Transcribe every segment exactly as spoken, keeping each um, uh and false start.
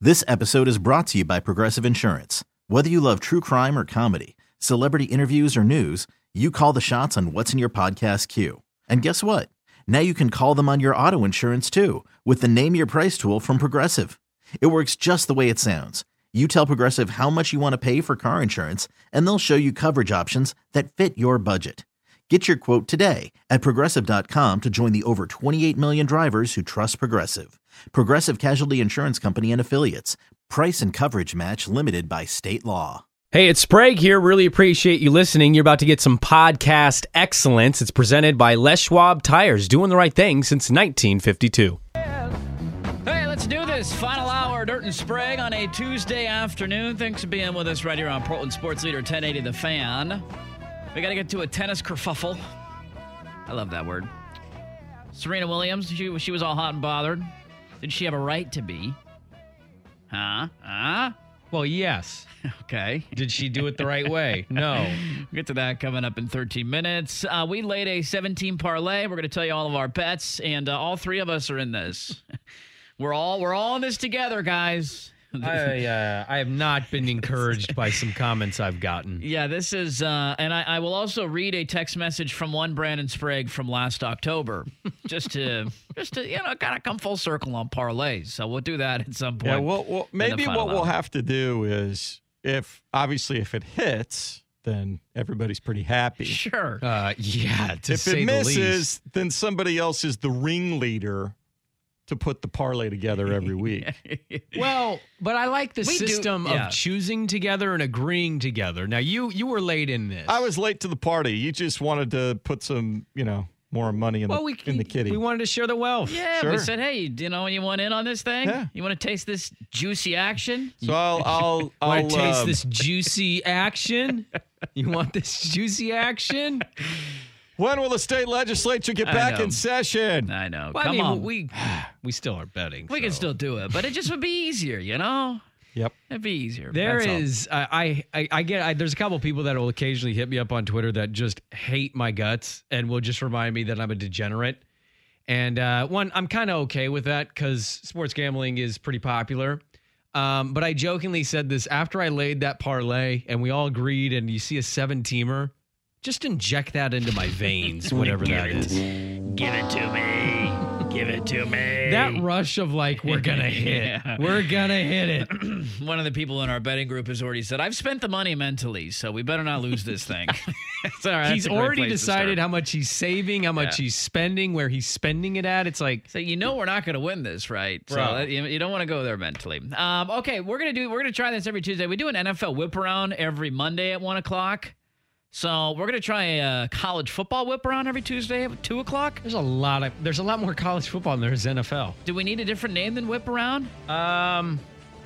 This episode is brought to you by Progressive Insurance. Whether you love true crime or comedy, celebrity interviews or news, you call the shots on what's in your podcast queue. And guess what? Now you can call them on your auto insurance too with the Name Your Price tool from Progressive. It works just the way it sounds. You tell Progressive how much you want to pay for car insurance, and they'll show you coverage options that fit your budget. Get your quote today at Progressive dot com to join the over twenty-eight million drivers who trust Progressive. Progressive Casualty Insurance Company and Affiliates. Price and coverage match limited by state law. Hey, it's Sprague here. Really appreciate you listening. You're about to get some podcast excellence. It's presented by Les Schwab Tires, doing the right thing since nineteen fifty-two. Hey, let's do this. Final hour, Dirt and Sprague on a Tuesday afternoon. Thanks for being with us right here on Portland Sports Leader ten eighty The Fan. We got to get to a tennis kerfuffle. I love that word. Serena Williams, she, she was all hot and bothered. Did she have a right to be? Huh? Huh? Well, yes. Okay. Did she do it the right way? No. We'll get to that coming up in thirteen minutes. Uh, we laid a seventeen parlay. We're going to tell you all of our bets, and uh, all three of us are in this. We're all we're all in this together, guys. I uh, I have not been encouraged by some comments I've gotten. Yeah, this is, uh, and I, I will also read a text message from one Brandon Sprague from last October, just to just to you know kind of come full circle on parlays. So we'll do that at some point. Yeah, well, well maybe what we'll have to do is, if obviously if it hits, then everybody's pretty happy. Sure. Uh, yeah. To if say it misses, the least. then somebody else is the ringleader to put the parlay together every week. Well, but I like the We do- system yeah. of choosing together and agreeing together. Now, you you were late in this. I was late to the party. You just wanted to put some, you know, more money in well, the we, in the kitty. We wanted to share the wealth. Yeah, Sure. we said, hey, you know, you want in on this thing? Yeah. You want to taste this juicy action? so I'll I'll I'll Want to taste um, this juicy action? You want this juicy action? When will the state legislature get I back know. in session? I know. Well, Come I mean, on. we we still are betting. We can so. still do it, but it just would be easier, you know? Yep. It'd be easier. There That's all. is, I, I, I get, I, there's a couple people that will occasionally hit me up on Twitter that just hate my guts and will just remind me that I'm a degenerate. And uh, one, I'm kind of okay with that because sports gambling is pretty popular. Um, but I jokingly said this after I laid that parlay and we all agreed, and you see a seven-teamer, just inject that into my veins, whatever that is. Give it to me. Give it to me. That rush of like, we're going to hit. Yeah. We're going to hit it. One of the people in our betting group has already said, I've spent the money mentally, so we better not lose this thing. It's all right. He's That's a great already place to decided start. how much he's saving, how much Yeah. he's spending, where he's spending it at. It's like, So you know we're not going to win this, right? So Bro. that- you, you don't want to go there mentally. Um, okay, we're gonna do. We're gonna try this every Tuesday. We do an N F L whip around every Monday at one o'clock. So we're gonna try a college football whip around every Tuesday at two o'clock. there's a lot of there's a lot more college football than there's N F L. Do we need a different name than whip around? Um,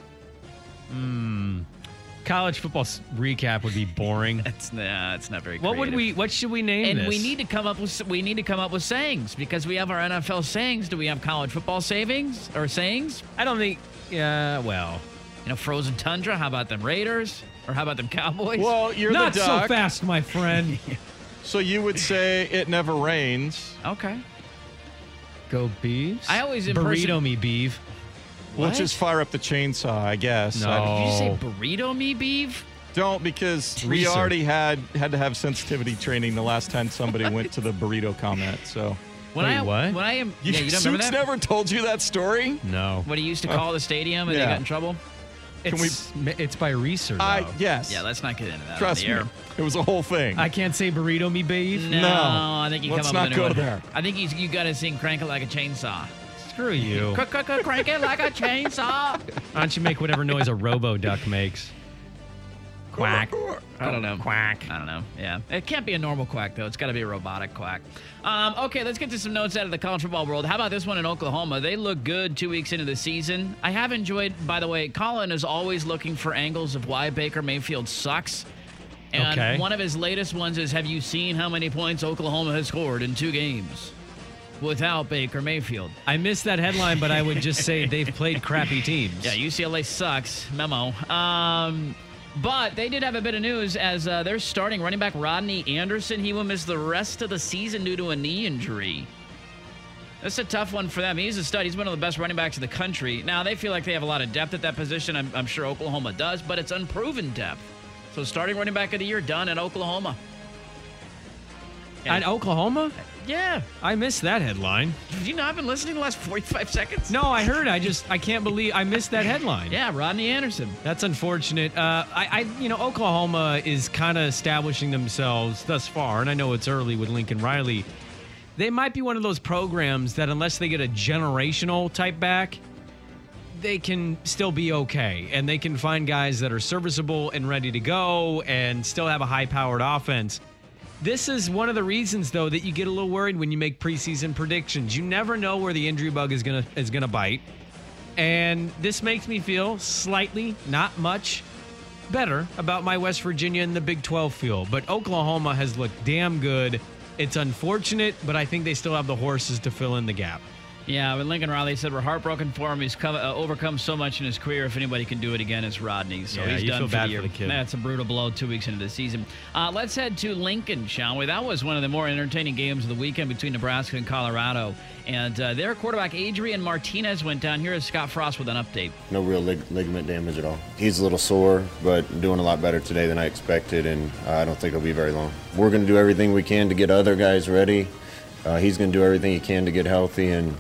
hmm, college football s- recap would be boring. It's nah, it's not very. What would creative. we? What should we name And this? we need to come up with we need to come up with sayings because we have our N F L sayings. Do we have college football savings or sayings? I don't think. Yeah. Well, You know, frozen tundra. How about them Raiders? Or how about them Cowboys? Well, you're not the so duck, fast, my friend. so you would say it never rains. Okay. Go Beeves. I always burrito imperson- me beef. We'll What? just fire up the chainsaw, I guess. No. I Did you say Oh. burrito me beef? don't because we Research. already had had to have sensitivity training the last time somebody went to the burrito comment. So When Wait, I what? when I am you, yeah, you don't remember Suits that? never told you that story? No. When he used to call the stadium and yeah. they got in trouble? Can we- It's it's by research. I though. yes. Yeah, let's not get into that. Trust on the me. air. It was a whole thing. I can't say burrito me beef. No, No. I think you Let's come up not with a new go one. there. I think you you got to sing "Crank It Like a Chainsaw." Screw you. Crank, crank, crank, crank it like a chainsaw. Why don't you make whatever noise a robo duck makes? Quack. I don't know. Quack. I don't know. Yeah. It can't be a normal quack, though. It's got to be a robotic quack. Um, okay, let's get to some notes out of the college football world. How about this one in Oklahoma? They look good two weeks into the season. I have enjoyed, by the way, Colin is always looking for angles of why Baker Mayfield sucks. And Okay. one of his latest ones is, have you seen how many points Oklahoma has scored in two games without Baker Mayfield? I missed that headline, but I would just say they've played crappy teams. Yeah, U C L A sucks. Memo. Um, but they did have a bit of news as uh, they're starting running back Rodney Anderson. He will miss the rest of the season due to a knee injury. That's a tough one for them. He's a stud. He's one of the best running backs in the country. Now, they feel like they have a lot of depth at that position. I'm, I'm sure Oklahoma does, but it's unproven depth. So starting running back of the year done at Oklahoma. At Oklahoma? Yeah. I missed that headline. Have you not been listening the last forty-five seconds? No, I heard. I just, I can't believe I missed that headline. Yeah, Rodney Anderson. That's unfortunate. Uh, I, I, you know, Oklahoma is kind of establishing themselves thus far, and I know it's early with Lincoln Riley. They might be one of those programs that unless they get a generational type back, they can still be okay. And they can find guys that are serviceable and ready to go and still have a high-powered offense. This is one of the reasons, though, that you get a little worried when you make preseason predictions. You never know where the injury bug is gonna is gonna bite, and this makes me feel slightly, not much, better about my West Virginia and the Big twelve field. But Oklahoma has looked damn good. It's unfortunate, but I think they still have the horses to fill in the gap. Yeah, when Lincoln Riley said we're heartbroken for him, he's come, uh, overcome so much in his career. If anybody can do it again, it's Rodney. So Yeah, he's you done feel for bad the year. for the kid. That's a brutal blow two weeks into the season. Uh, let's head to Lincoln, shall we? That was one of the more entertaining games of the weekend between Nebraska and Colorado. And uh, their quarterback, Adrian Martinez, went down. Here is Scott Frost with an update. No real lig- ligament damage at all. He's a little sore, but doing a lot better today than I expected, and uh, I don't think it'll be very long. We're going to do everything we can to get other guys ready. Uh, he's going to do everything he can to get healthy and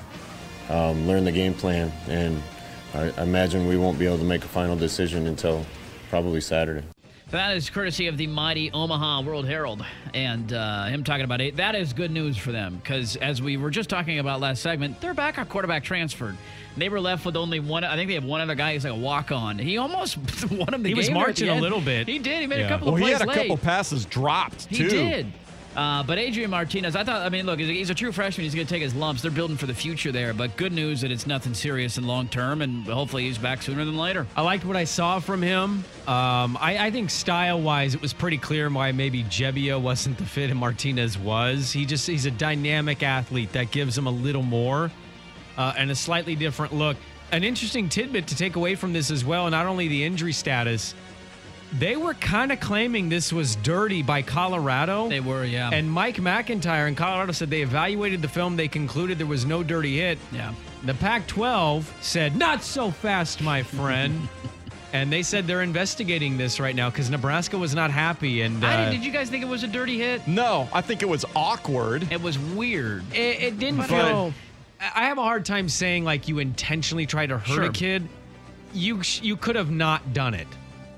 um, learn the game plan. And I, I imagine we won't be able to make a final decision until probably Saturday. That is courtesy of the mighty Omaha World Herald, and uh, him talking about it. That is good news for them, because as we were just talking about last segment, their backup quarterback transferred. They were left with only one. I think they have one other guy who's like a walk-on. He almost won him the He game. was there at marching the a end. little bit. He did. He made Yeah. a couple Well, of he plays had a late. couple passes dropped, too. He did. Uh, but Adrian Martinez, I thought, I mean, look, he's a true freshman. He's going to take his lumps. They're building for the future there. But good news that it's nothing serious and long-term, and hopefully he's back sooner than later. I liked what I saw from him. Um, I, I think style-wise, it was pretty clear why maybe Jebbia wasn't the fit and Martinez was. He just he's a dynamic athlete that gives him a little more uh, and a slightly different look. An interesting tidbit to take away from this as well, not only the injury status, they were kind of claiming this was dirty by Colorado. They were, yeah. And Mike McIntyre in Colorado said they evaluated the film. They concluded there was no dirty hit. Yeah. The Pac twelve said, not so fast, my friend. And they said they're investigating this right now because Nebraska was not happy. And uh, I did, did you guys think it was a dirty hit? No, I think it was awkward. It was weird. it, it didn't But- feel. I have a hard time saying like you intentionally tried to hurt Sure. a kid. You sh- you could have not done it.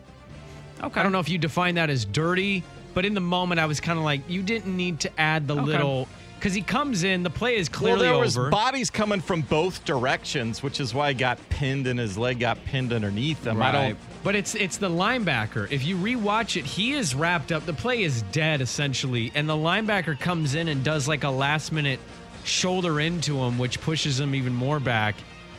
Okay. I don't know if you define that as dirty, but in the moment I was kind of like, you didn't need to add the Okay. little, because he comes in, the play is Well, clearly there was over. bodies coming from both directions, which is why he got pinned and his leg got pinned underneath him. I don't. But it's it's the linebacker. If you rewatch it, he is wrapped up. The play is dead essentially, and the linebacker comes in and does like a last minute shoulder into him, which pushes him even more back.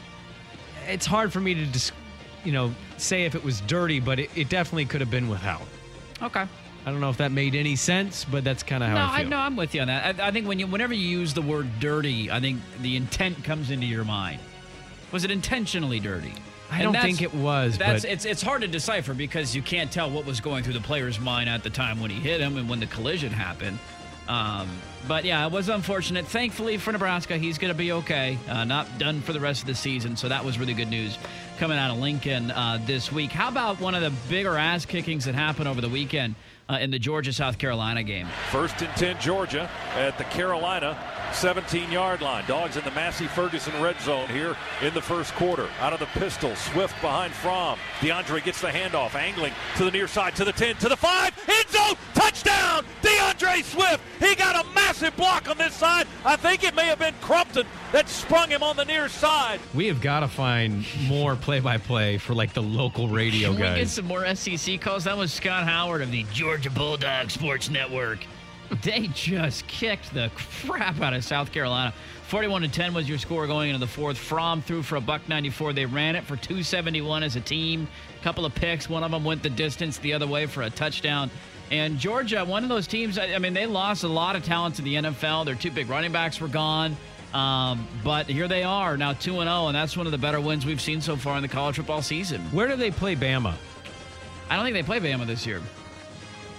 It's hard for me to just, you know, say if it was dirty, but it, it definitely could have been without. Okay. I don't know if that made any sense, but that's kind of how No, I I, feel. no, I'm with you on that. I, I think when you, whenever you use the word dirty, I think the intent comes into your mind. Was it intentionally dirty? I And don't that's- think it was, That's but it's it's hard to decipher because you can't tell what was going through the player's mind at the time when he hit him and when the collision happened. Um, but yeah, it was unfortunate. Thankfully for Nebraska, he's going to be okay. Uh, not done for the rest of the season, so that was really good news coming out of Lincoln uh, this week. How about one of the bigger ass kickings that happened over the weekend uh, in the Georgia-South Carolina game? First and ten, Georgia at the Carolina seventeen-yard line. Dogs in the Massey Ferguson red zone here in the first quarter. Out of the pistol, Swift behind Fromm. DeAndre gets the handoff, angling to the near side, to the ten, to the five, end zone, touchdown, DeAndre Swift. He got a massive block on this side. I think it may have been Crumpton that sprung him on the near side. we have got to find more play-by-play for like the local radio Can we get guys. some more S E C calls? That was Scott Howard of the Georgia Bulldog Sports Network. They just kicked the crap out of South Carolina. forty-one to ten was your score going into the fourth. Fromm threw for a buck ninety-four. They ran it for two seventy-one as a team. Couple of picks. One of them went the distance the other way for a touchdown. And Georgia, one of those teams, I I mean, they lost a lot of talent to the N F L. Their two big running backs were gone. Um, but here they are now two and oh, and that's one of the better wins we've seen so far in the college football season. Where do they play Bama? I don't think they play Bama this year.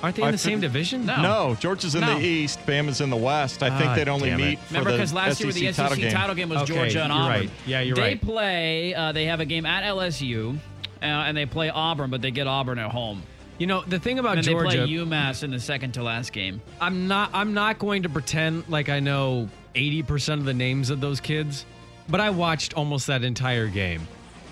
Aren't they in I the think- same division? No. No, Georgia's in No. the East, Bama's in the West. I think Ah, they'd only damn it. meet for Remember, the because last S E C year the S E C title game. title game was Okay, Georgia and you're Auburn. right. Yeah, you're they right. play. Uh, they have a game at L S U, uh, and they play Auburn, but they get Auburn at home. You know, the thing about And Georgia, they play UMass in the second to last game. I'm not I'm not going to pretend like I know eighty percent of the names of those kids, but I watched almost that entire game.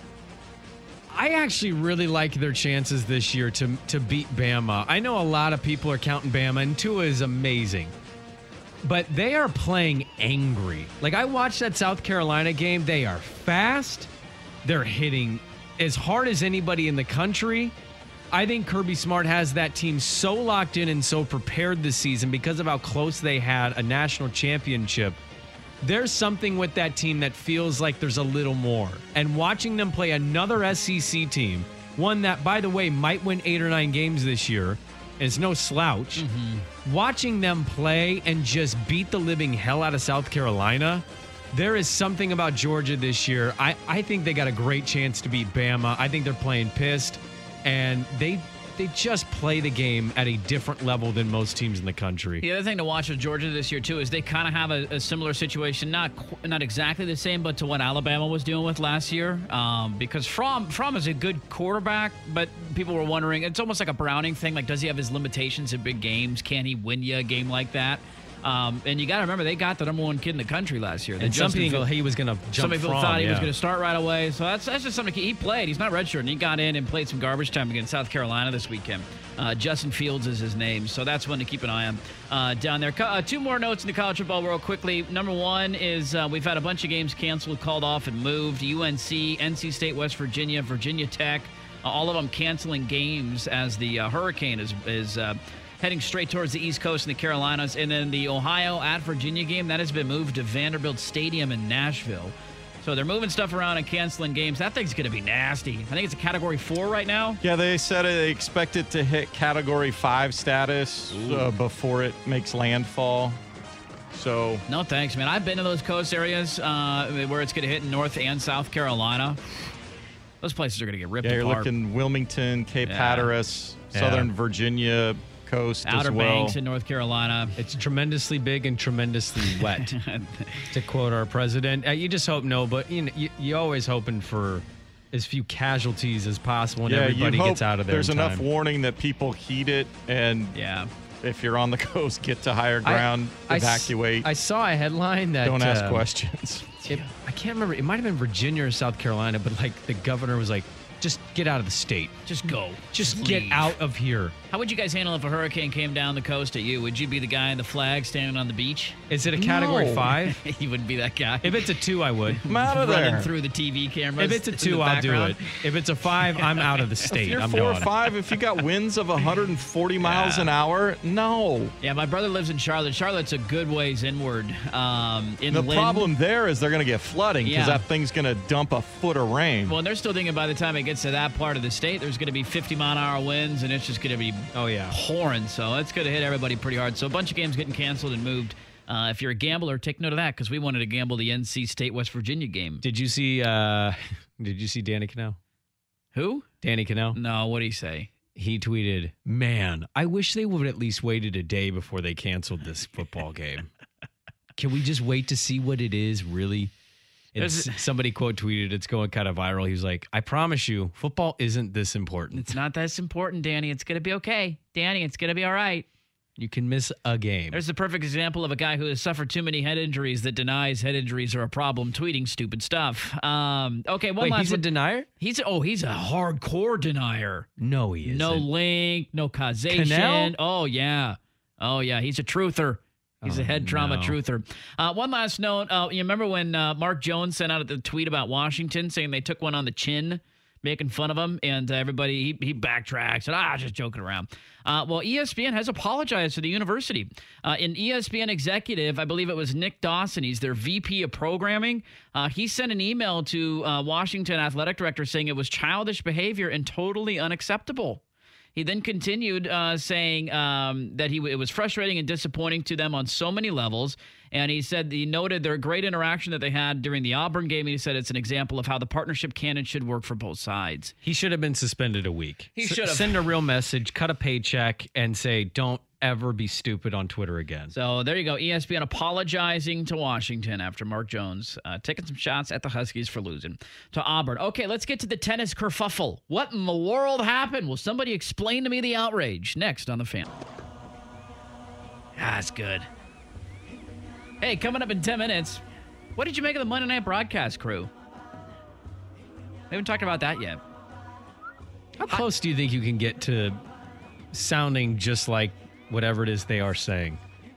I actually really like their chances this year to to beat Bama. I know a lot of people are counting Bama, and Tua is amazing. But they are playing angry. Like, I watched that South Carolina game. They are fast. They're hitting as hard as anybody in the country. I think Kirby Smart has that team so locked in and so prepared this season because of how close they had a national championship. There's something with that team that feels like there's a little more. And watching them play another S E C team, one that, by the way, might win eight or nine games this year, and it's no slouch. Mm-hmm. Watching them play and just beat the living hell out of South Carolina, there is something about Georgia this year. I, I think they got a great chance to beat Bama. I think they're playing pissed, and they they just play the game at a different level than most teams in the country. The other thing to watch with Georgia this year, too, is they kind of have a, a similar situation, not qu- not exactly the same, but to what Alabama was dealing with last year. Um, because Fromm, Fromm is a good quarterback, but people were wondering, it's almost like a Browning thing. Like, does he have his limitations in big games? Can he win you a game like that? Um, and you got to remember, they got the number one kid in the country last year. And some people, he was going to jump Some people from, thought he was yeah. going to start right away. So that's that's just something he played. He's not redshirting. He got in and played some garbage time against South Carolina this weekend. Uh, Justin Fields is his name. So that's one to keep an eye on uh, down there. Co- uh, two more notes in the college football world quickly. Number one is uh, we've had a bunch of games canceled, called off, and moved. U N C, N C State, West Virginia, Virginia Tech, uh, all of them canceling games as the uh, hurricane is is uh, heading straight towards the East Coast and the Carolinas. And then the Ohio at Virginia game, that has been moved to Vanderbilt Stadium in Nashville. So they're moving stuff around and canceling games. That thing's going to be nasty. I think it's a Category four right now. Yeah, they said they expect it to hit Category five status uh, before it makes landfall. So No thanks, man. I've been to those coast areas uh, where it's going to hit in North and South Carolina. Those places are going to get ripped yeah, you're apart. looking Cape Cape Yeah. Hatteras, Yeah. Southern Virginia coast Outer as well. Banks in North Carolina. It's tremendously big and tremendously wet, to quote our president. Uh, you just hope no, but you know, you, you always hoping for as few casualties as possible, and yeah, everybody you hope gets out of there. There's in enough time. warning that people heed it, and Yeah. if you're on the coast, get to higher ground, I- I s- evacuate. I saw a headline that don't ask uh, questions. It, I can't remember. It might have been Virginia or South Carolina, but like the governor was like, "Just get out of the state. Just go. Just Just get leave." out of here." How would you guys handle if a hurricane came down the coast at you? Would you be the guy in the flag standing on the beach? Is it a Category No. Five? You wouldn't be that guy. If it's a two, I would. I'm out of running there. through the T V cameras. If it's a in the two, I'll do background. it. If it's a five, I'm out of the state. If you're I'm four or gone. five, if you got winds of one hundred forty miles Yeah. an hour, no. Yeah, my brother lives in Charlotte. Charlotte's a good ways inward. Um, The inland. problem there is they're going to get flooding because Yeah. that thing's going to dump a foot of rain. Well, and they're still thinking by the time it gets to that part of the state, there's going to be fifty mile an hour winds, and it's just going to be Oh yeah. pouring. So it's going to hit everybody pretty hard. So a bunch of games getting canceled and moved. Uh, if you're a gambler, take note of that because we wanted to gamble the N C State West Virginia game. Did you see? uh Did you see Danny Cano? Who? Danny Cano. No, what did he say? He tweeted, "Man, I wish they would at least waited a day before they canceled this football game. Can we just wait to see what it is really?" And There's- s- somebody quote tweeted, it's going kind of viral. He was like, "I promise you, football isn't this important. It's not that important, Danny. It's going to be okay. Danny, it's going to be all right. You can miss a game." There's the perfect example of a guy who has suffered too many head injuries that denies head injuries are a problem, tweeting stupid stuff. Um, okay, one Wait, last he's a one. denier? He's oh, he's a hardcore denier. No, he isn't. No link, no causation. Cannell? Oh yeah, oh yeah. He's a truther. He's a Oh, head trauma no. truther. Uh, one last note. Uh, you remember when uh, Mark Jones sent out the tweet about Washington saying they took one on the chin, making fun of him, and uh, everybody he, he backtracked and ah, just joking around. Uh, well, E S P N has apologized to the university. Uh, an E S P N executive, I believe it was Nick Dawson, he's their V P of programming. Uh, he sent an email to uh, Washington athletic director saying it was childish behavior and totally unacceptable. He then continued uh, saying um, that he it was frustrating and disappointing to them on so many levels. And he said he noted their great interaction that they had during the Auburn game. And he said it's an example of how the partnership can and should work for both sides. He should have been suspended a week. He S- should have. Send a real message, cut a paycheck, and say, don't ever be stupid on Twitter again. So there you go. E S P N apologizing to Washington after Mark Jones uh, taking some shots at the Huskies for losing to Auburn. Okay, let's get to the tennis kerfuffle. What in the world happened? Will somebody explain to me the outrage? Next on The Fan. Ah, that's good. Hey, coming up in ten minutes, what did you make of the Monday Night Broadcast crew? We haven't talked about that yet. How close do you think you can get to sounding just like whatever it is they are saying?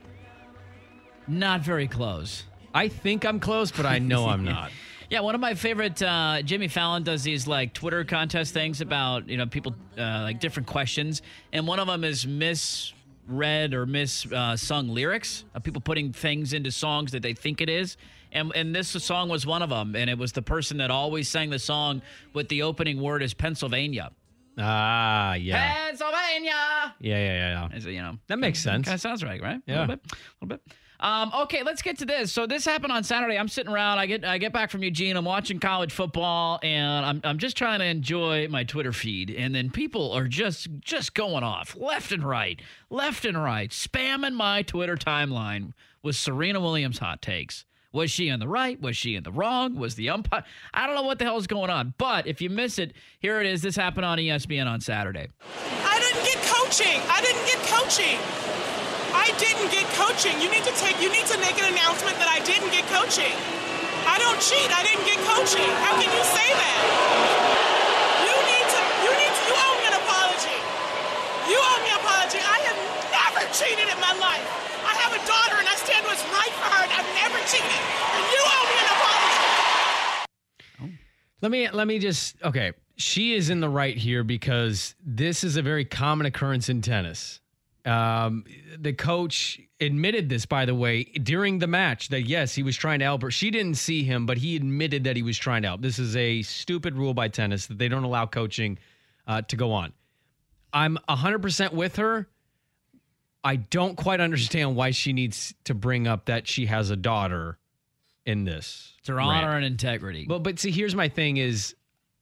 Not very close. I think I'm close, but I know I'm not. Yeah, one of my favorite, uh, Jimmy Fallon does these like Twitter contest things about, you know, people uh, like different questions. And one of them is misread or mis-sung uh, lyrics of people putting things into songs that they think it is. And, and this song was one of them. And it was the person that always sang the song with the opening word is Pennsylvania. Ah, yeah. Pennsylvania. Yeah, yeah, yeah. yeah. Is it, you know, That makes sense. Kind of sounds right, right? Yeah. A little bit. A little bit. Um, okay, let's get to this. So this happened on Saturday. I'm sitting around. I get I get back from Eugene. I'm watching college football, and I'm I'm just trying to enjoy my Twitter feed. And then people are just just going off left and right, left and right, spamming my Twitter timeline with Serena Williams hot takes. Was she in the right? Was she in the wrong? Was the umpire? I don't know what the hell is going on. But if you miss it, here it is. This happened on E S P N on Saturday. I didn't get coaching. I didn't get coaching. I didn't get coaching. You need to take, you need to make an announcement that I didn't get coaching. I don't cheat. I didn't get coaching. How can you say that? You need to, you need to, you owe me an apology. You owe me an apology. I have never cheated in my life. I have a daughter and I stand what's right for her and I've never cheated. And you owe me an apology. Let me let me just okay. She is in the right here because this is a very common occurrence in tennis. Um, the coach admitted this, by the way, during the match that yes, he was trying to help her. She didn't see him, but he admitted that he was trying to help. This is a stupid rule by tennis that they don't allow coaching uh, to go on. I'm one hundred percent with her. I don't quite understand why she needs to bring up that she has a daughter in this. It's her honor and integrity. But but see, here's my thing is,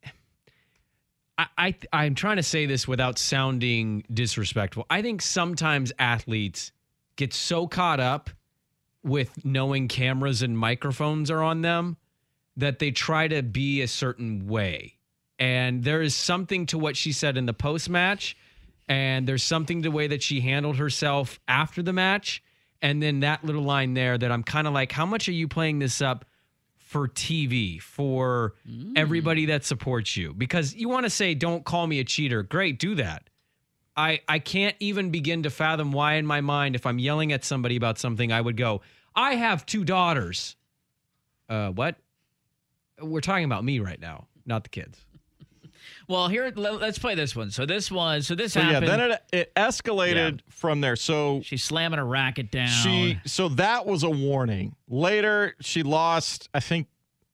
I, I I'm trying to say this without sounding disrespectful. I think sometimes athletes get so caught up with knowing cameras and microphones are on them that they try to be a certain way. And there is something to what she said in the post-match, and there's something to the way that she handled herself after the match. And then that little line there that I'm kind of like, how much are you playing this up for T V, for mm. everybody that supports you? Because you want to say, don't call me a cheater. Great, do that. I, I can't even begin to fathom why in my mind, if I'm yelling at somebody about something, I would go, I have two daughters. Uh, what? We're talking about me right now, not the kids. Well, here, let's play this one. So this was, so this so happened. Yeah, then it, it escalated yeah. from there. So she's slamming a racket down. She, so that was a warning. Later, she lost, I think,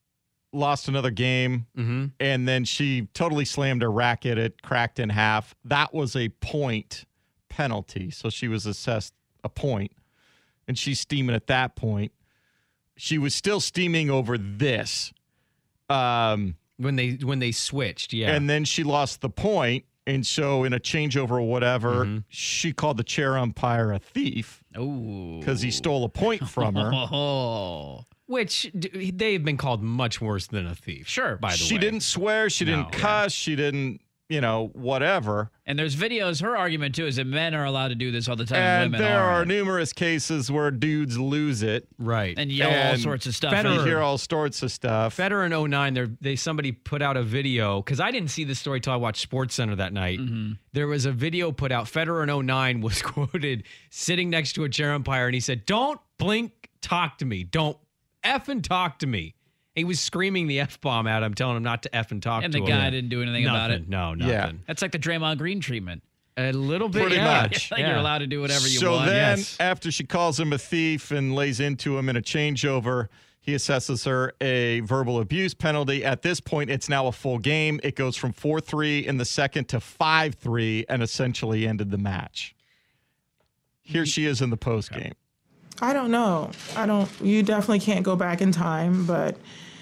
lost another game. Mm-hmm. And then she totally slammed her racket. It cracked in half. That was a point penalty. So she was assessed a point. And she's steaming at that point. She was still steaming over this. Um... When they when they switched, yeah. And then she lost the point, and so in a changeover or whatever, mm-hmm. she called the chair umpire a thief. Oh. Because he stole a point from her. Oh. Which they've been called much worse than a thief. Sure. By the she way. She didn't swear. She no, didn't cuss. Yeah. She didn't, you know, whatever. And there's videos. Her argument, too, is that men are allowed to do this all the time. And and women there aren't. are numerous cases where dudes lose it. Right. And yell and all sorts of stuff. You hear all sorts of stuff. Federer in oh nine, there they somebody put out a video, because I didn't see this story till I watched SportsCenter that night. Mm-hmm. There was a video put out. Federer in oh nine was quoted sitting next to a chair umpire, and he said, don't blink, talk to me. Don't effing talk to me. He was screaming the F-bomb at him, telling him not to effing talk and to him. And the guy didn't do anything nothing, about it. No, nothing. Yeah. That's like the Draymond Green treatment. A little bit, Pretty yeah. much. Like yeah. You're allowed to do whatever you so want. then, yes. after she calls him a thief and lays into him in a changeover, He assesses her a verbal abuse penalty. At this point, it's now a full game. It goes from four three in the second to five three and essentially ended the match. Here she is in the post game. I don't know. I don't, you definitely can't go back in time, but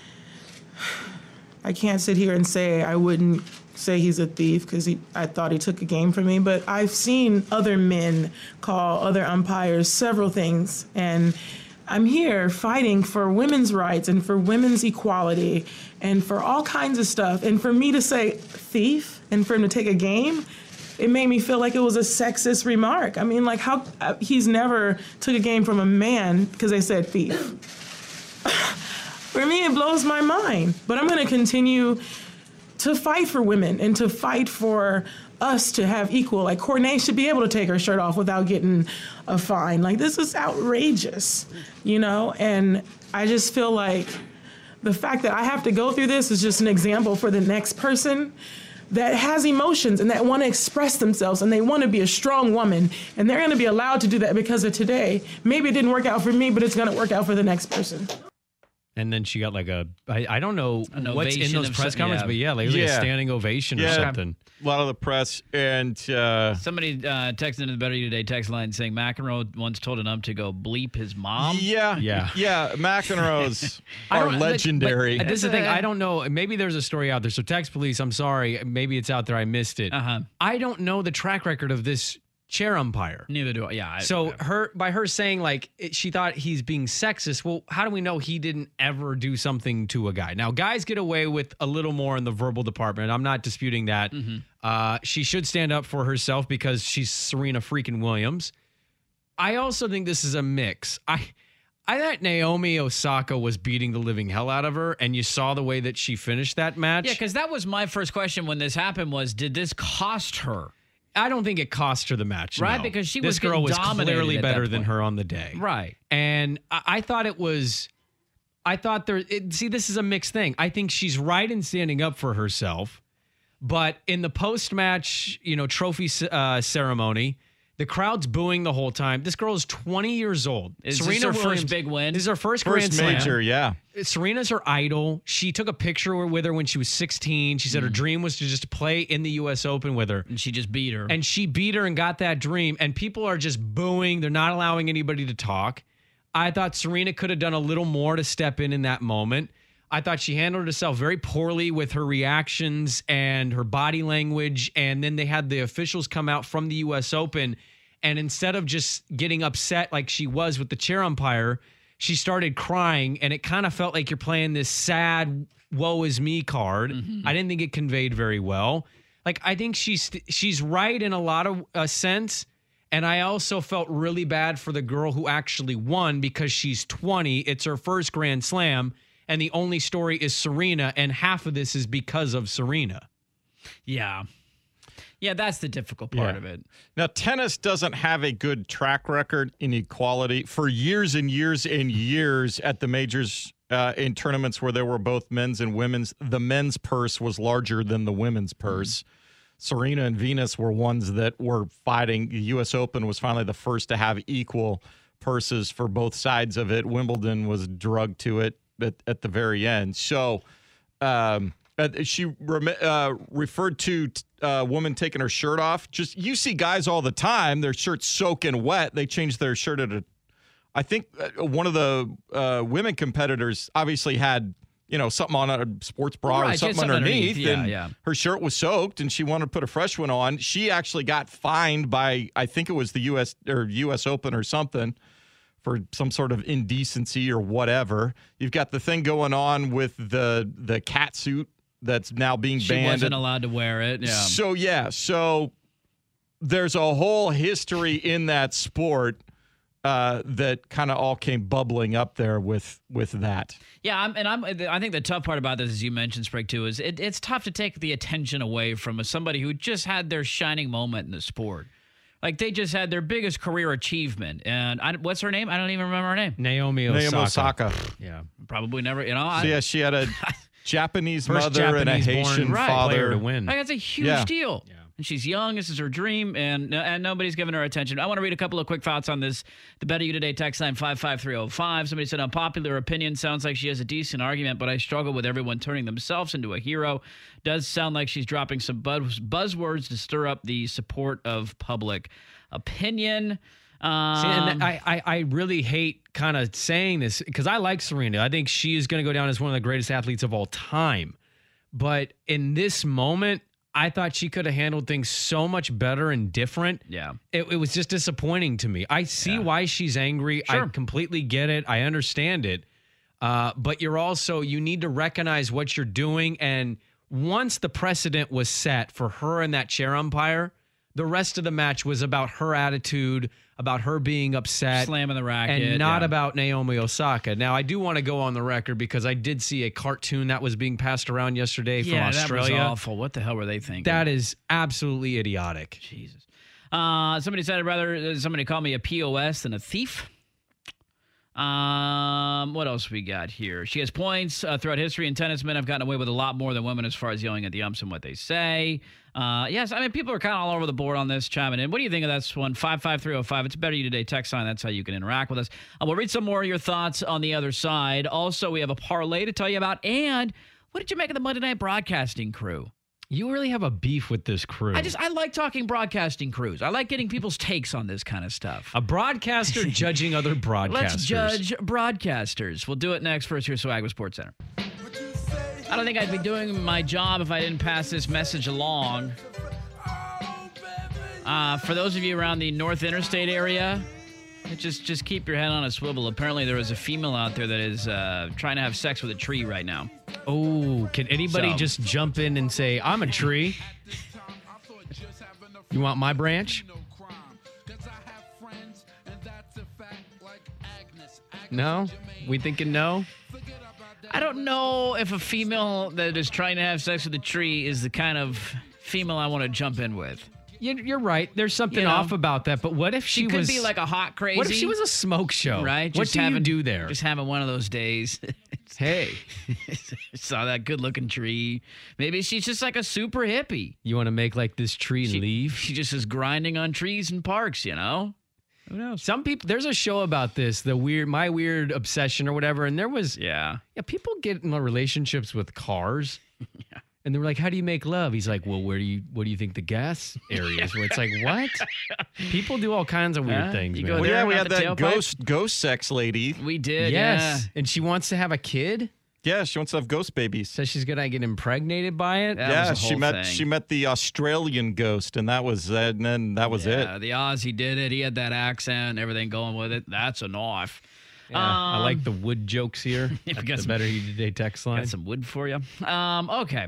I can't sit here and say I wouldn't say he's a thief because he, I thought he took a game from me, but I've seen other men call other umpires several things, and I'm here fighting for women's rights and for women's equality and for all kinds of stuff. And for me to say thief and for him to take a game, it made me feel like it was a sexist remark. I mean, like how uh, he's never took a game from a man because they said thief. For me, it blows my mind. But I'm going to continue to fight for women and to fight for us to have equal. Like Cornet should be able to take her shirt off without getting a fine. Like this is outrageous, you know? And I just feel like the fact that I have to go through this is just an example for the next person that has emotions and that want to express themselves and they want to be a strong woman and they're going to be allowed to do that because of today. Maybe it didn't work out for me, but it's going to work out for the next person. And then she got like a, I, I don't know An what's in those ovation press of- conferences, yeah. but yeah, like, like a Yeah. standing ovation or Yeah. something. A lot of the press and uh, Somebody uh, texted into the Better You Today text line saying McEnroe once told an ump to go bleep his mom. yeah, Yeah. yeah. McEnroe's I are don't- but- legendary. But, this is the thing. I don't know. Maybe there's a story out there. So text police. I'm sorry. Maybe it's out there. I missed it. Uh-huh. I don't know the track record of this chair umpire. Neither do I. Yeah. I, So yeah. her by her saying like it, she thought he's being sexist. Well, how do we know he didn't ever do something to a guy? Now, guys get away with a little more in the verbal department. I'm not disputing that. Mm-hmm. Uh, she should stand up for herself because she's Serena freaking Williams. I also think this is a mix. I I thought Naomi Osaka was beating the living hell out of her, and you saw the way that she finished that match. Yeah, because that was my first question when this happened was, did this cost her? I don't think it cost her the match. Right, no. because she this was girl getting was dominated clearly at better that than point. her on the day. Right. And I, I thought it was, I thought there, it, see, this is a mixed thing. I think she's right in standing up for herself, but in the post-match, you know, trophy uh, ceremony, the crowd's booing the whole time. This girl is twenty years old. Is this Serena her Williams, first big win? This is her first, Grand First Slam. major, yeah. Serena's her idol. She took a picture with her when she was sixteen. She said her dream was to just play in the U S Open with her. And she just beat her. And she beat her and got that dream. And people are just booing. They're not allowing anybody to talk. I thought Serena could have done a little more to step in in that moment. I thought she handled herself very poorly with her reactions and her body language. And then they had the officials come out from the U S Open. And instead of just getting upset like she was with the chair umpire, she started crying. And it kind of felt like you're playing this sad, woe is me card. Mm-hmm. I didn't think it conveyed very well. Like, I think she's she's right in a lot of uh, sense. And I also felt really bad for the girl who actually won because she's twenty. It's her first Grand Slam. And the only story is Serena. And half of this is because of Serena. yeah. Yeah, that's the difficult part Yeah. of it. Now, tennis doesn't have a good track record in equality. For years and years and years at the majors, uh, in tournaments where there were both men's and women's, the men's purse was larger than the women's purse. Mm-hmm. Serena and Venus were ones that were fighting. The U S Open was finally the first to have equal purses for both sides of it. Wimbledon was drugged to it at, at the very end. So um, uh, she rem- uh, referred to a uh, woman taking her shirt off. Just you see guys all the time, their shirts soaking wet. They change their shirt at a I think uh, one of the uh, women competitors obviously had, you know, something on a sports bra Right, or she had something something underneath. underneath. Yeah, and yeah. her shirt was soaked and she wanted to put a fresh one on. She actually got fined by, I think it was the U S or U S Open or something for some sort of indecency or whatever. You've got the thing going on with the the cat suit that's now being She banned. wasn't allowed to wear it. Yeah. So, yeah. So there's a whole history in that sport uh, that kind of all came bubbling up there with with that. Yeah, I'm, and I'm. I think the tough part about this, as you mentioned, Sprague, too, is it, it's tough to take the attention away from somebody who just had their shining moment in the sport. Like, they just had their biggest career achievement. And I, what's her name? I don't even remember her name. Naomi Osaka. Naomi Osaka. Yeah. Probably never, you know. I, So, yeah, she had a Japanese First mother and a Japanese-born Haitian Right. father. player to win. Like, that's a huge Yeah. deal. Yeah. And she's young. This is her dream, and and nobody's giving her attention. I want to read a couple of quick thoughts on this. The Better You Today text line five five three oh five. Somebody said, unpopular opinion, sounds like she has a decent argument, but I struggle with everyone turning themselves into a hero. Does sound like she's dropping some buzz, buzzwords to stir up the support of public opinion. Um, See, and I, I, I really hate kind of saying this because I like Serena. I think she is going to go down as one of the greatest athletes of all time. But in this moment, I thought she could have handled things so much better and different. Yeah. It, it was just disappointing to me. I see Yeah. why she's angry. Sure. I completely get it. I understand it. Uh, but you're also, you need to recognize what you're doing. And once the precedent was set for her and that chair umpire, the rest of the match was about her attitude, about her being upset. Slamming the racket. And not yeah. about Naomi Osaka. Now, I do want to go on the record because I did see a cartoon that was being passed around yesterday from yeah, Australia. that was awful. What the hell were they thinking? That is absolutely idiotic. Jesus. Uh, somebody said I'd rather somebody call me a P O S than a thief. Um, what else we got here? She has points uh, throughout history in tennis. Men have gotten away with a lot more than women as far as yelling at the umps and what they say. Uh, yes, I mean, people are kind of all over the board on this, chiming in. What do you think of this one? five five three oh five. It's Better You Today text line. That's how you can interact with us. Uh, we'll read some more of your thoughts on the other side. Also, we have a parlay to tell you about. And what did you make of the Monday Night Broadcasting crew? You really have a beef with this crew. I just, I like talking broadcasting crews. I like getting people's takes on this kind of stuff. A broadcaster judging other broadcasters. Let's judge broadcasters. We'll do it next. First, here's Swagman Sports Center. I don't think I'd be doing my job if I didn't pass this message along. Uh, for those of you around the North Interstate area, just just keep your head on a swivel. Apparently, there is a female out there that is uh, trying to have sex with a tree right now. Oh, can anybody So- just jump in and say, I'm a tree? You want my branch? No? We thinking no? I don't know if a female that is trying to have sex with a tree is the kind of female I want to jump in with. You- You're right. There's something You know, off about that. But what if she, She could was be like a hot crazy. What if she was a smoke show? right? What Just do having, you do there? Just having one of those days. Hey, Saw that good-looking tree. Maybe she's just like a super hippie. you want to make like this tree She, leave? She just is grinding on trees and parks, you know? Who knows? Some people, there's a show about this, the weird, my weird obsession or whatever. And there was, Yeah. yeah, people get in relationships with cars. Yeah. And they were like, how do you make love? He's like, well, where do you, what do you think the gas area is? Where it's like, what? People do all kinds of weird Huh? things, You man. go Well, there yeah, we around had the that tailpipe? ghost ghost sex lady. We did, Yes. And she wants to have a kid. Yeah, she wants to have ghost babies. Says she's going to get impregnated by it. That yeah, was the she whole met thing. she met the Australian ghost, and that was uh, and then that was yeah. Yeah, it. the Aussie did it. He had that accent, everything going with it. That's a knife. Yeah, I Um, like the wood jokes here. we That's got the some- Better You Today text line. Got some wood for you. Um, okay.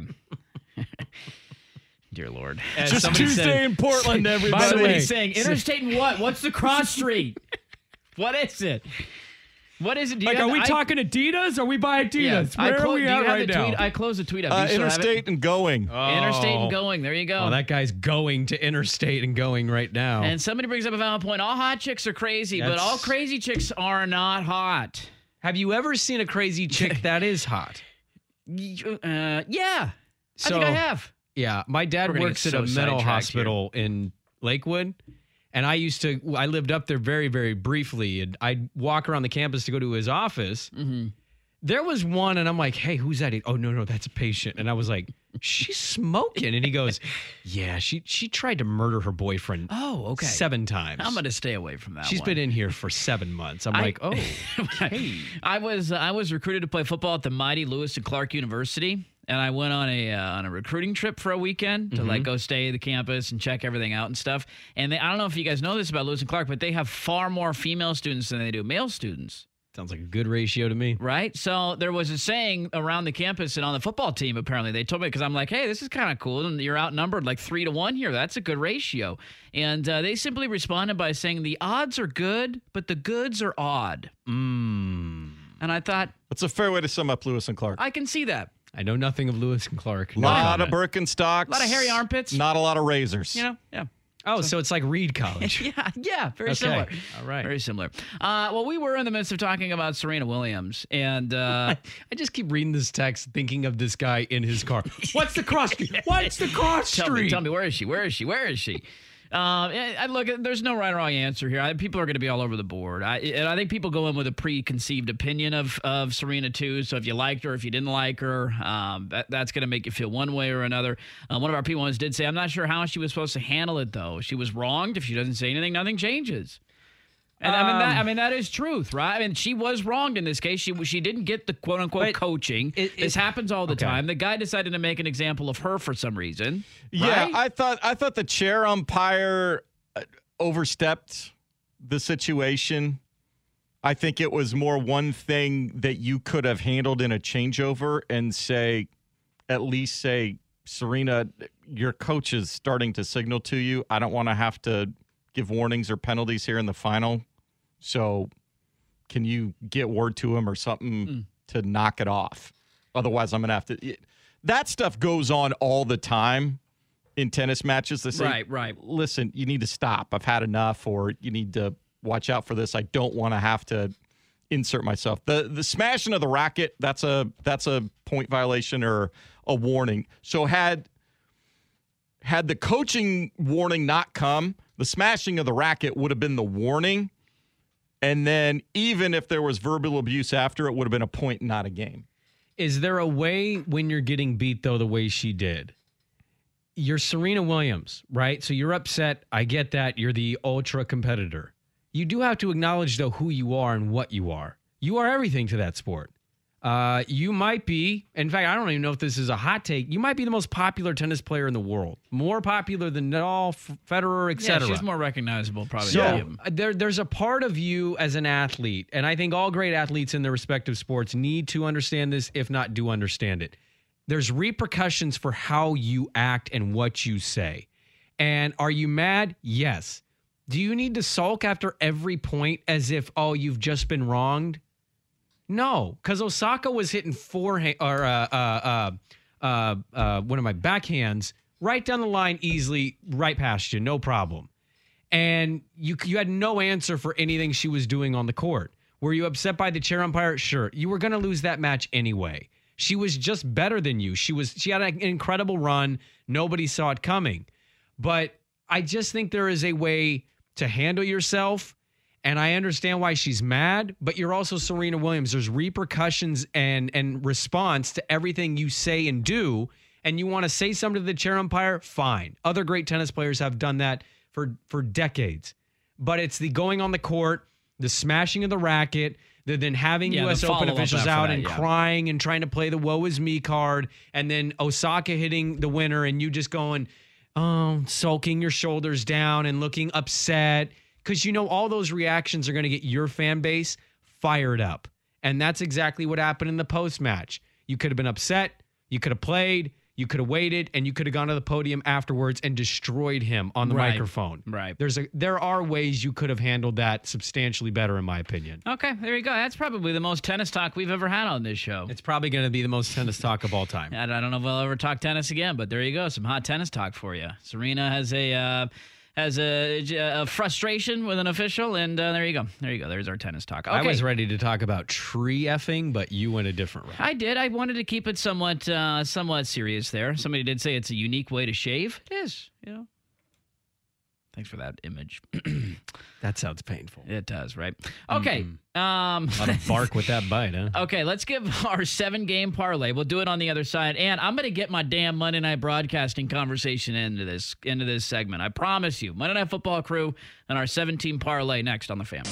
Dear Lord. As Just somebody Tuesday said- in Portland, By the everybody. way, Somebody's saying interstate and what? What's the cross street? What is it? What is it? Do you Like, have- are we I- talking Adidas? Or are we by Yeah, Adidas? I Where clo- are we do you at have right the now? tweet? I closed the tweet up. Do Uh, you still have it? interstate and going. Interstate and Oh. going. There you go. Oh, that guy's going to interstate and going right now. And somebody brings up a valid point. All hot chicks are crazy, but That's- all crazy chicks are not hot. Have you ever seen a crazy chick that is hot? Y- Uh, yeah. I So- think I have. Yeah, my dad We're gonna works get at a so mental sidetracked hospital in Lakewood. And I used to, I lived up there very, very briefly. And I'd walk around the campus to go to his office. Mm-hmm. There was one, and I'm like, hey, who's that? He- oh, no, no, that's a patient. And I was like, she's smoking. And he goes, yeah, she she tried to murder her boyfriend Oh, okay. seven times. I'm going to stay away from that She's one. been in here for seven months. I'm I- like, oh, hey. I was I was recruited to play football at the mighty Lewis and Clark University, and I went on a uh, on a recruiting trip for a weekend to like go stay at the campus and check everything out and stuff. And they, I don't know if you guys know this about Lewis and Clark, but they have far more female students than they do male students. Sounds like a good ratio to me. Right? So there was a saying around the campus and on the football team, apparently. They told me, because I'm like, hey, this is kind of cool. And you're outnumbered like three to one here. That's a good ratio. And uh, they simply responded by saying the odds are good, but the goods are odd. Mm. And I thought, That's a fair way to sum up Lewis and Clark. I can see that. I know nothing of Lewis and Clark. A No lot of comment. Birkenstocks. A lot of hairy armpits. Not a lot of razors. You know? Yeah. Oh, so, so it's like Reed College. yeah, yeah, very okay. similar. All right. Very similar. Uh, well, we were in the midst of talking about Serena Williams, and uh, I just keep reading this text thinking of this guy in his car. What's the cross street? What's the cross street? Tell me, tell me, where is she? Where is she? Where is she? Um, I look, there's no right or wrong answer here. I, people are going to be all over the board. I, and I think people go in with a preconceived opinion of, of Serena, too. So if you liked her, if you didn't like her, um, that, that's going to make you feel one way or another. Uh, one of our people once did say, I'm not sure how she was supposed to handle it, though. She was wronged. If she doesn't say anything, nothing changes. And um, I mean, that, I mean, that is truth, right? I mean, she was wronged in this case. She she didn't get the quote unquote coaching. It, it, this happens all the okay. time. The guy decided to make an example of her for some reason. Yeah, right? I thought I thought the chair umpire overstepped the situation. I think it was more one thing that you could have handled in a changeover and say, at least say, Serena, your coach is starting to signal to you. I don't want to have to give warnings or penalties here in the final. So can you get word to him or something mm. to knock it off? Otherwise, I'm going to have to. It, that stuff goes on all the time in tennis matches. They say, right, right. Listen, you need to stop. I've had enough, or you need to watch out for this. I don't want to have to insert myself. The the smashing of the racket, that's a that's a point violation or a warning. So had had the coaching warning not come, the smashing of the racket would have been the warning. And then even if there was verbal abuse after, it would have been a point, not a game. Is there a way when you're getting beat, though, the way she did? You're Serena Williams, right? So you're upset. I get that. You're the ultra competitor. You do have to acknowledge, though, who you are and what you are. You are everything to that sport. Uh, you might be, in fact, I don't even know if this is a hot take. You might be the most popular tennis player in the world, more popular than Nadal, Federer, et cetera. Yeah, she's more recognizable, probably. So yeah. there, there's a part of you as an athlete, and I think all great athletes in their respective sports need to understand this, if not do understand it. There's repercussions for how you act and what you say. And are you mad? Yes. Do you need to sulk after every point as if, oh, you've just been wronged? No, because Osaka was hitting forehand or uh, uh, uh, uh, uh, one of my backhands right down the line easily, right past you, no problem. And you you had no answer for anything she was doing on the court. Were you upset by the chair umpire? Sure. You were going to lose that match anyway. She was just better than you. She was she had an incredible run. Nobody saw it coming. But I just think there is a way to handle yourself. And I understand why she's mad, but you're also Serena Williams. There's repercussions and and response to everything you say and do. And you want to say something to the chair umpire? Fine. Other great tennis players have done that for, for decades. But it's the going on the court, the smashing of the racket, the then having yeah, U S Open officials out that, and yeah. crying and trying to play the woe is me card, and then Osaka hitting the winner and you just going, oh, sulking your shoulders down and looking upset. Because you know all those reactions are going to get your fan base fired up. And that's exactly what happened in the post-match. You could have been upset, you could have played, you could have waited, and you could have gone to the podium afterwards and destroyed him on the right. microphone. Right. There's a there are ways you could have handled that substantially better, in my opinion. Okay, there you go. That's probably the most tennis talk we've ever had on this show. It's probably going to be the most tennis talk of all time. I don't know if I'll ever talk tennis again, but there you go. Some hot tennis talk for you. Serena has a... Uh, Has a, a frustration with an official, and uh, there you go. There you go. There's our tennis talk. Okay. I was ready to talk about tree effing, but you went a different route. I did. I wanted to keep it somewhat, uh, somewhat serious there. Somebody did say it's a unique way to shave. It is. You know. Thanks for that image. That sounds painful. It does, right? Okay. Mm-hmm. Um, a lot of bark with that bite, huh? Okay, let's give our seven-game parlay. We'll do it on the other side, and I'm going to get my damn Monday Night Broadcasting conversation into this into this segment. I promise you. Monday Night Football Crew and our seven-team parlay next on The Fan.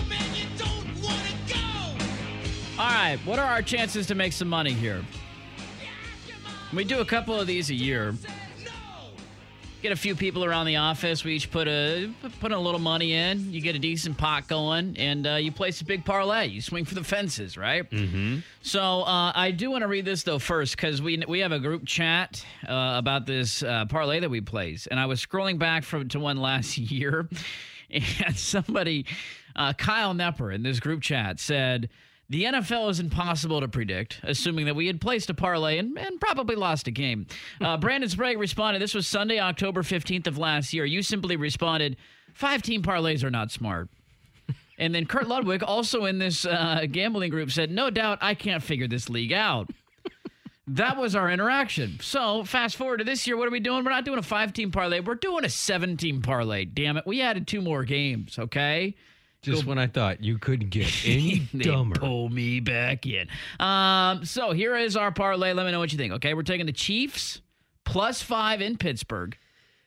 All right, what are our chances to make some money here? We do a couple of these a year. Get a few people around the office. We each put a put a little money in. You get a decent pot going, and uh, you place a big parlay. You swing for the fences, right? Mm-hmm. So uh, I do want to read this though first because we we have a group chat uh, about this uh, parlay that we place, and I was scrolling back from to one last year, and somebody, uh, Kyle Nepper in this group chat said The N F L is impossible to predict, assuming that we had placed a parlay and, and probably lost a game. Uh, Brandon Sprague responded, this was Sunday, October fifteenth of last year. You simply responded, five-team parlays are not smart. And then Kurt Ludwig, also in this uh, gambling group, said, no doubt I can't figure this league out. That was our interaction. So fast forward to this year, what are we doing? We're not doing a five-team parlay. We're doing a seven-team parlay. Damn it. We added two more games, okay? Just Go, when I thought you couldn't get any dumber. Pull me back in. Um, so here is our parlay. Let me know what you think, okay? We're taking the Chiefs plus five in Pittsburgh.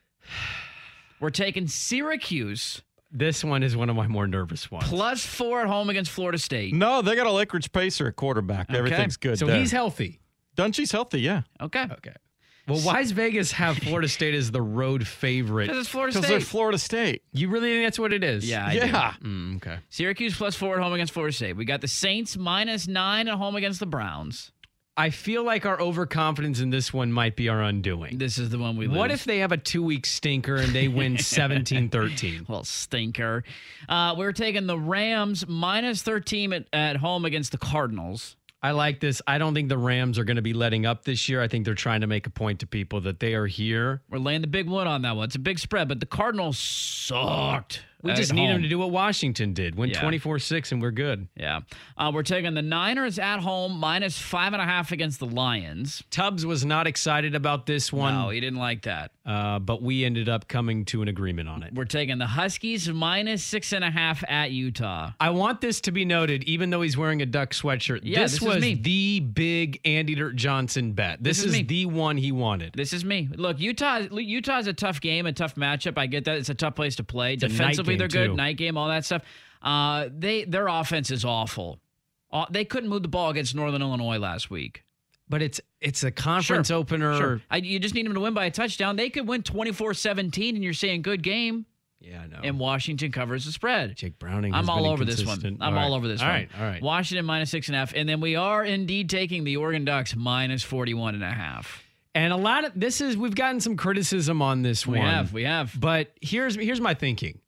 We're taking Syracuse. This one is one of my more nervous ones. Plus four at home against Florida State. No, they got a Lake Ridge Pacer at quarterback. Okay. Everything's good So there. he's healthy. Dungy's healthy, yeah. Okay. Okay. Well, why does Vegas have Florida State as the road favorite? Because it's Florida Because State. they're Florida State. You really think that's what it is? Yeah, I yeah. do. Mm, okay. Syracuse plus four at home against Florida State. We got the Saints minus nine at home against the Browns. I feel like our overconfidence in this one might be our undoing. This is the one we lose. What if they have a two-week stinker and they win seventeen thirteen? Well, stinker. Uh, we're taking the Rams minus thirteen at, at home against the Cardinals. I like this. I don't think the Rams are going to be letting up this year. I think they're trying to make a point to people that they are here. We're laying the big one on that one. It's a big spread, but the Cardinals sucked. We just need them to do what Washington did. Win Yeah. twenty-four six and we're good. Yeah. Uh, we're taking the Niners at home minus five and a half against the Lions. Tubbs was not excited about this one. No, he didn't like that. Uh, but we ended up coming to an agreement on it. We're taking the Huskies minus six and a half at Utah. I want this to be noted, even though he's wearing a Duck sweatshirt. Yeah, this, this is was me. the big Andy Dirt Johnson bet. This, This is, is me. the one he wanted. This is me. Look, Utah. Utah's a tough game, a tough matchup. I get that. It's a tough place to play. a night Defensively, game, they're good. too. Night game, all that stuff. Uh, they their offense is awful. Uh, they couldn't move the ball against Northern Illinois last week. But it's it's a conference Sure. opener. Sure. I, you just need them to win by a touchdown. They could win twenty-four seventeen, and you're saying good game. Yeah, I know. And Washington covers the spread. Jake Browning. I'm has all been over this one. inconsistent. I'm All all right. over this all one. right, all right. Washington minus six and a half, and then we are indeed taking the Oregon Ducks minus forty-one and a half. And a lot of this is we've gotten some criticism on this We one. have, we have. But here's here's my thinking.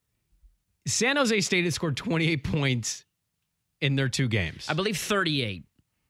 San Jose State has scored twenty-eight points in their two games. I believe thirty-eight.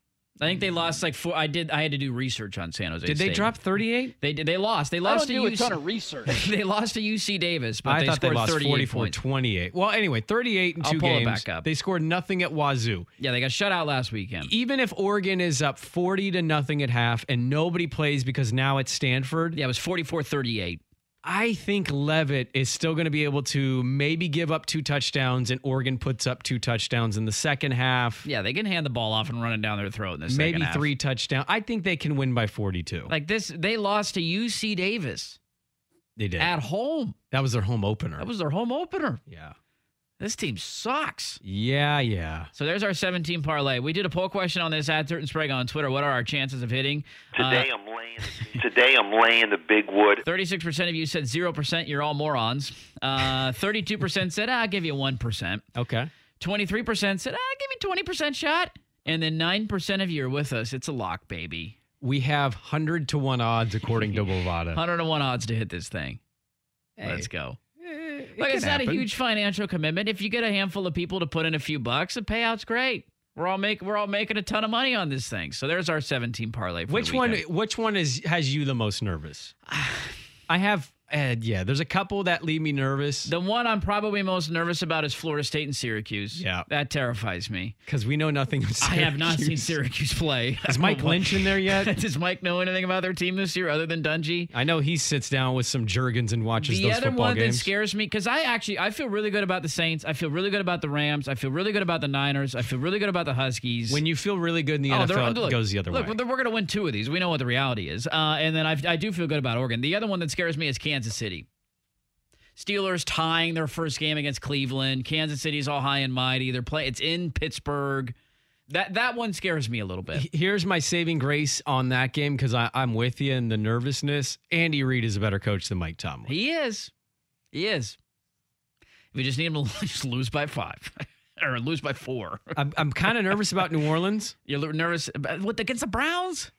I think they lost like four. I did. I had to do research on San Jose. Did State. they drop thirty-eight? They did. They lost. They I lost don't to do U C. a ton of research. They lost to U C Davis, but I they thought they scored lost thirty-eight forty-four points. twenty-eight. Well, anyway, thirty-eight in I'll two pull it games. back up. They scored nothing at Wazoo. Yeah, they got shut out last weekend. Even if Oregon is up forty to nothing at half and nobody plays because now it's Stanford, Yeah, it was forty-four thirty-eight. I think Levitt is still going to be able to maybe give up two touchdowns and Oregon puts up two touchdowns in the second half. Yeah, they can hand the ball off and run it down their throat in the Maybe second half. three touchdowns. I think they can win by forty-two. Like this, they lost to U C Davis They did. at home. That was their home opener. That was their home opener. yeah. This team sucks. Yeah, yeah. So there's our seventeen parlay. We did a poll question on this at Dirt and Sprague on Twitter. What are our chances of hitting? Today I'm laying. Today I'm laying the big wood. thirty-six percent of you said zero percent. You're all morons. Uh, thirty-two percent said, ah, I'll give you one percent. Okay. twenty-three percent said, ah, give me twenty percent shot. And then nine percent of you are with us. It's a lock, baby. We have one hundred to one odds according to Bovada. one hundred to one odds to hit this thing. Hey. Let's go. It Like, can it's not happen. a huge financial commitment. If you get a handful of people to put in a few bucks, the payout's great. We're all make we're all making a ton of money on this thing. So there's our seventeen parlay. For Which the one? weekend. Which one is has you the most nervous? I have. Uh, yeah, there's a couple that leave me nervous The one I'm probably most nervous about is Florida State and Syracuse. Yeah. That terrifies me. because we know nothing. Of I have not seen Syracuse. Syracuse play. Is Mike Lynch in there yet? Does Mike know anything about their team this year other than Dungy? I know he sits down with some Jergens and watches The those other football one games. that scares me, because I actually I feel really good about the Saints. I feel really good about the Rams. I feel really good about the Niners. I feel really good about the Huskies. when you feel really good in the Oh, N F they're- L, look, it goes the other look, way. we're going to win two of these. We know what the reality is. Uh, and then I've, I do feel good about Oregon. The other one that scares me is Kansas City. Steelers tying their first game against Cleveland. Kansas City's all high and mighty. They're play. It's in Pittsburgh. That that one scares me a little bit. Here's my saving grace on that game because I'm with you in the nervousness. Andy Reid is a better coach than Mike Tomlin. He is. He is. We just need him to just lose by five or lose by four. I'm, I'm kind of nervous about New Orleans. You're nervous about, what, against the Browns?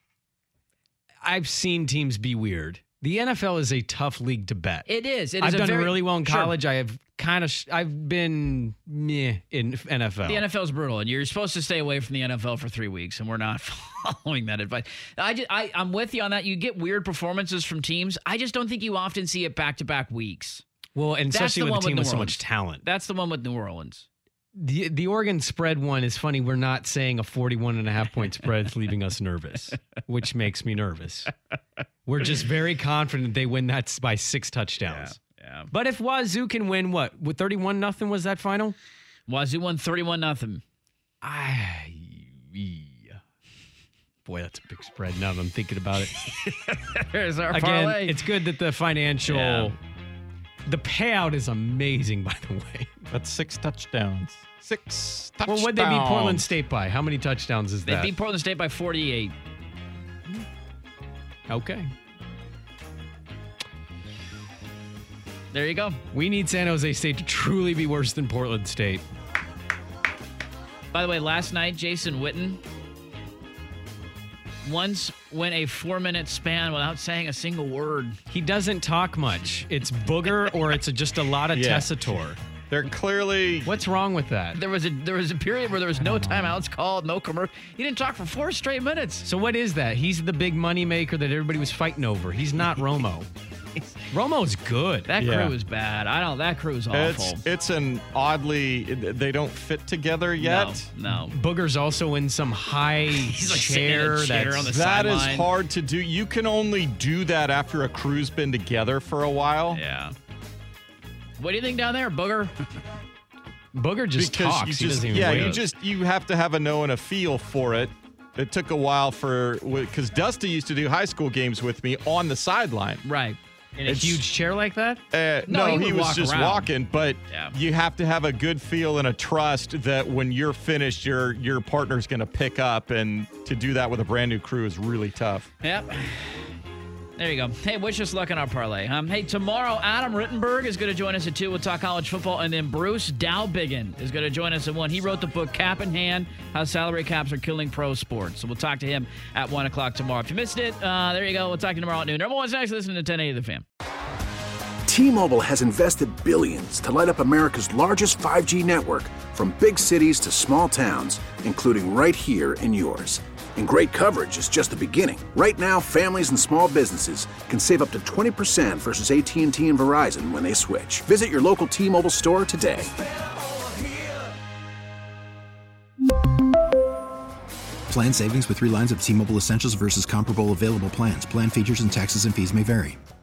I've seen teams be weird. The N F L is a tough league to bet. It is. It is I've a done very- really well in Sure. college. I have kind of sh- I've been meh in N F L. The N F L is brutal, and you're supposed to stay away from the N F L for three weeks, and we're not following that advice. I, just, I I'm with you on that. You get weird performances from teams. I just don't think you often see it back to back weeks. Well, and That's especially the with a one team with with so New much talent. That's the one with New Orleans. The the Oregon spread one is funny. We're not saying a forty-one and a half point spread is leaving us nervous, which makes me nervous. We're just very confident they win that by six touchdowns. Yeah. yeah. But if Wazoo can win, what? With thirty-one nothing was that final? Wazoo won thirty-one nothing. I, boy, that's a big spread now that I'm thinking about it. There's our Again, parlay. it's good that the financial, Yeah. the payout is amazing, by the way. That's six touchdowns. Six touchdowns. Well, what'd they beat Portland State by? How many touchdowns is They that? beat Portland State by forty-eight. Okay. There you go. We need San Jose State to truly be worse than Portland State. By the way, last night, Jason Witten once went a four-minute span without saying a single word. He doesn't talk much. It's booger or it's a, just a lot of Yeah. tessitor. They're clearly. What's wrong with that? There was a there was a period where there was no timeouts called, no commercial. He didn't talk for four straight minutes. So what is that? He's the big money maker that everybody was fighting over. He's not Romo. Romo's good. That Yeah. crew is bad. I don't. That crew's awful. It's it's an oddly they don't fit together yet. No, no. Booger's also in some high He's like sitting in a chair. chair that's- on the That is sideline. hard to do. You can only do that after a crew's been together for a while. Yeah. What do you think down there, Booger? Booger just because talks. you he just doesn't even yeah, wait. you just you have to have a know and a feel for it. It took a while for because Dusty used to do high school games with me on the sideline. Right. in a it's- huge chair like that? Uh, No, no, he he, would was walk just around. walking, but Yeah. you have to have a good feel and a trust that when you're finished, your your partner's going to pick up, and to do that with a brand new crew is really tough. Yep. There you go. Hey, wish us luck in our parlay. Um, hey, tomorrow, Adam Rittenberg is going to join us at two. We'll talk college football. And then Bruce Dalbigan is going to join us at one. He wrote the book Cap in Hand, How Salary Caps Are Killing Pro Sports. So we'll talk to him at one o'clock tomorrow. If you missed it, uh, there you go. We'll talk to you tomorrow at noon. Number one's next. Listen to ten eighty The Fan. T-Mobile has invested billions to light up America's largest five G network, from big cities to small towns, including right here in yours. And great coverage is just the beginning. Right now, families and small businesses can save up to twenty percent versus A T and T and Verizon when they switch. Visit your local T-Mobile store today. Plan savings with three lines of T-Mobile Essentials versus comparable available plans. Plan features and taxes and fees may vary.